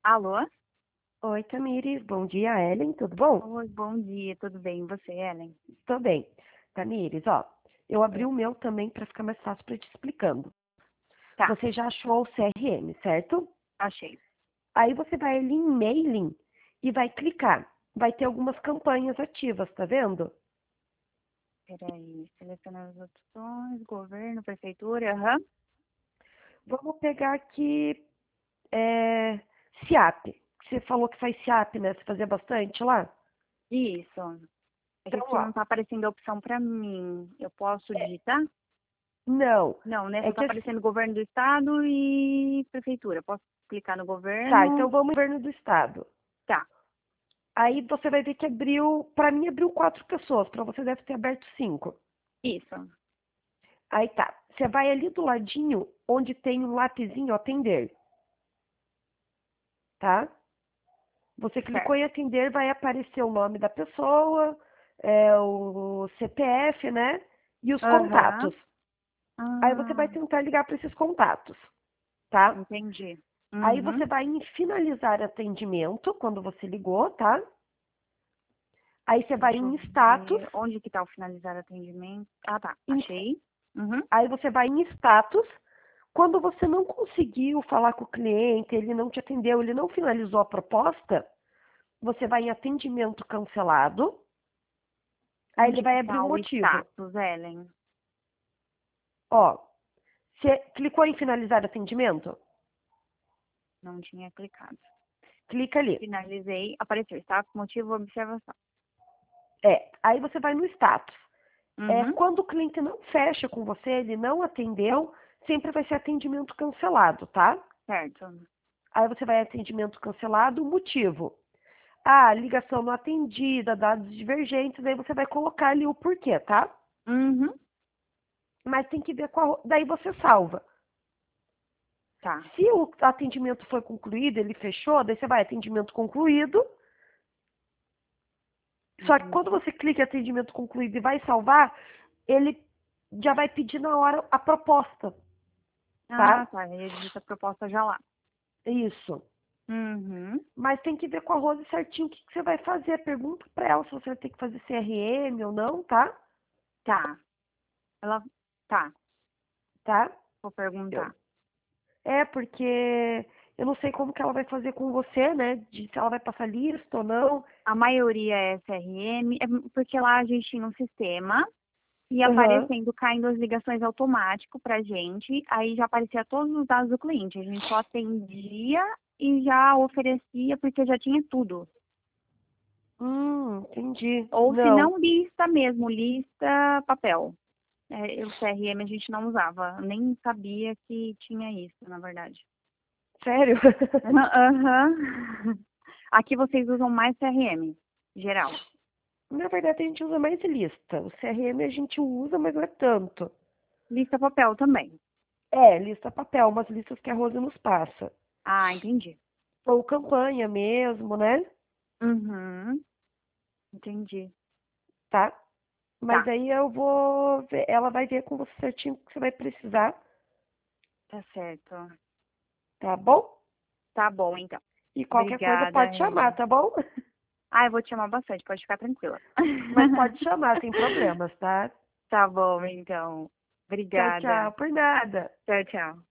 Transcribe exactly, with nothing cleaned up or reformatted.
Alô? Oi, Tamires. Bom dia, Ellen. Tudo bom? Oi, bom dia, tudo bem? E você, Ellen? Tô bem. Tamires, ó, eu abri Oi. o meu também para ficar mais fácil para te explicando. Tá, Você já achou o C R M, certo? achei. Aí você vai ali em mailing e vai clicar. Vai ter algumas campanhas ativas, tá vendo? Peraí, selecionar as opções, governo, prefeitura, aham. Vamos pegar aqui é, S I A P. Você falou que faz S I A P, né? Você fazia bastante lá? Isso. É que Então, aqui ó, não tá aparecendo a opção pra mim. Eu posso digitar? não. Não, né? É Só tá que assim, aparecendo governo do estado e prefeitura. Posso clicar no tá, governo? então vamos no governo do estado. Tá, Aí você vai ver que abriu, para mim abriu quatro pessoas, para você deve ter aberto cinco. isso. Aí tá, você vai ali do ladinho, onde tem um lapisinho atender, tá? Você clicou Certo. em atender, vai aparecer o nome da pessoa, é, o C P F, né? E os Aham. contatos. Aí você Ah, vai tentar ligar para esses contatos, tá? entendi. Aí Uhum. você vai em finalizar atendimento, quando você ligou, tá? Aí você vai Deixa eu em status, ver. Onde que tá o finalizar atendimento? Ah, tá. em- Achei. Uhum. aí você vai em status. Quando você não conseguiu falar com o cliente, ele não te atendeu, ele não finalizou a proposta, você vai em atendimento cancelado, aí ele Onde que vai abrir tá um o motivo. status, Ellen? Ó, você clicou em finalizar atendimento? Não tinha clicado. Clica ali. Finalizei, apareceu status, motivo, observação. É, aí você vai no status. É, Uhum, quando o cliente não fecha com você, ele não atendeu, sempre vai ser atendimento cancelado, tá? certo. Aí você vai em atendimento cancelado, motivo. Ah, ligação não atendida, dados divergentes, aí você vai colocar ali o porquê, tá? Uhum, Mas tem que ver qual. Daí você salva. tá. Se o atendimento foi concluído, ele fechou, daí você vai atendimento concluído. Só que quando Entendi. você clica em atendimento concluído e vai salvar, ele já vai pedir na hora a proposta, Ah, tá? tá. Aí eu digito a proposta já lá. Isso. Uhum, Mas tem que ver com a Rose certinho o que, que você vai fazer. Pergunta pra ela se você vai ter que fazer C R M ou não, tá? tá. Ela, tá. Tá? Vou Eu, perguntar. é, porque eu não sei como que ela vai fazer com você, né? De se ela vai passar lista ou não. A maioria é S R M, é porque lá a gente tinha um sistema e Aham. aparecendo, caindo as ligações automático pra gente, aí já aparecia todos os dados do cliente. A gente só atendia e já oferecia porque já tinha tudo. Hum, entendi. Ou se Não. não, lista mesmo, lista papel. É, o C R M a gente não usava, nem sabia que tinha isso, na verdade. Sério? Aham. Aqui vocês usam mais C R M, geral. Na verdade, a gente usa mais lista. O C R M a gente usa, mas não é tanto. Lista papel também. É, lista papel, umas listas que a Rose nos passa. Ah, entendi. Ou campanha mesmo, né? Uhum, entendi. Tá? Mas Tá, aí eu vou ver, ela vai ver com você certinho o que você vai precisar, tá certo. tá bom? Tá bom, então. E qualquer coisa Obrigada, pode chamar, Ellen. tá bom? Ah, eu vou te chamar bastante, pode ficar tranquila. Mas pode chamar, sem problemas, tá? Tá bom, então. Tchau, Obrigada. tchau, por nada. Tchau, tchau.